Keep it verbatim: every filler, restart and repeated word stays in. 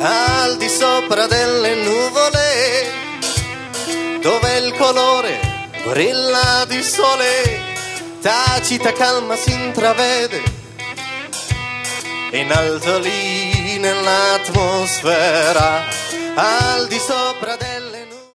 al di sopra delle nuvole, dove il colore brilla di sole, tacita calma si intravede, in alto lì nell'atmosfera, al di sopra delle